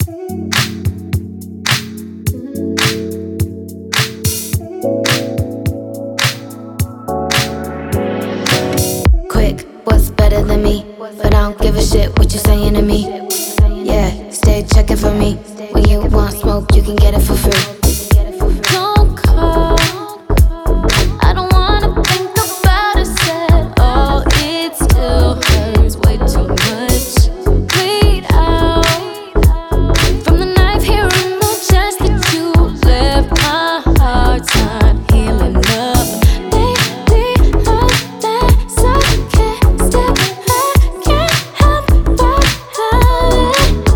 Quick, what's better than me? But I don't give a shit what you saying to me. Yeah, stay checking for me. When you want smoke, you can get it for free. Don't call, I don't wanna think about it at all. It still hurts way too much. Bleed out from the knife here in my chest that you left. My heart's not healing up. Baby, know that's okay. Still, I can't help but love it.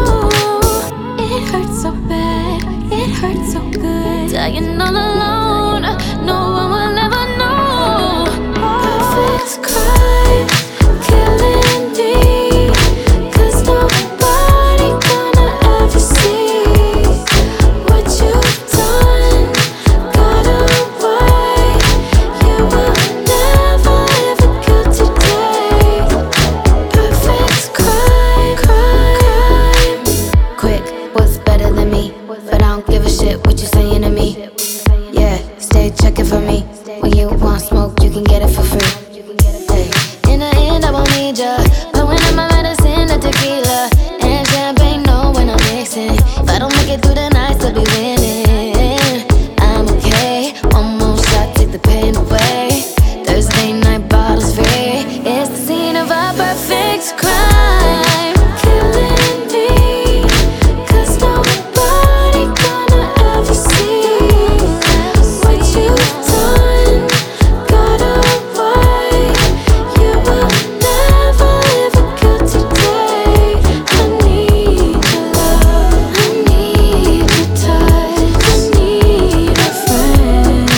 Oh, it hurts so bad, it hurts so good. Dying all alone, no one will ever know. Perfect crime, killing me, 'cause nobody gonna ever see what you've done. Got away, you will never live a guilty day. Perfect crime, crime. Quick, what's better than me? But I don't give a shit what you saying to me. Yeah, stay checking for me. When you want smoke, you can get it for free. Hey. In the end, I won't need ya. But when I'm my medicine, the tequila and champagne, know when I'm mixing. If I don't make it through the night, still be winning. I'm okay. One more shot, take the pain away. Thursday night bottles free. It's the scene of a perfect crime. Killing me, 'cause nobody gonna ever see what you've done. Got away, you will never live a guilty day. I need your love, I need your touch, I need a friend,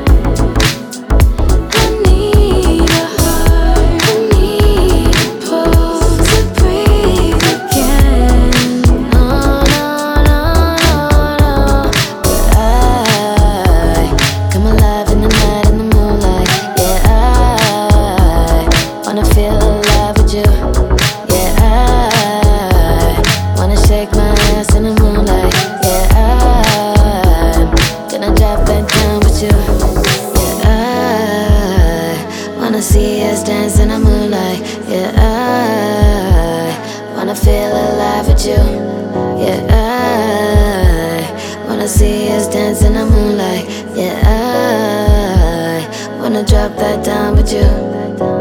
I need a heart, I need a pulse to breathe again. No, no, no, no, no. But I come alive in the night, in the moonlight. Yeah, I wanna feel alive with you. Yeah, I wanna shake my ass in the moonlight. Yeah, I'm gonna drop that down with you. Yeah, I wanna see us dance in the moonlight. Yeah, I wanna feel alive with you. Yeah, I wanna see us dance in the moonlight. Yeah, I wanna drop that down with you.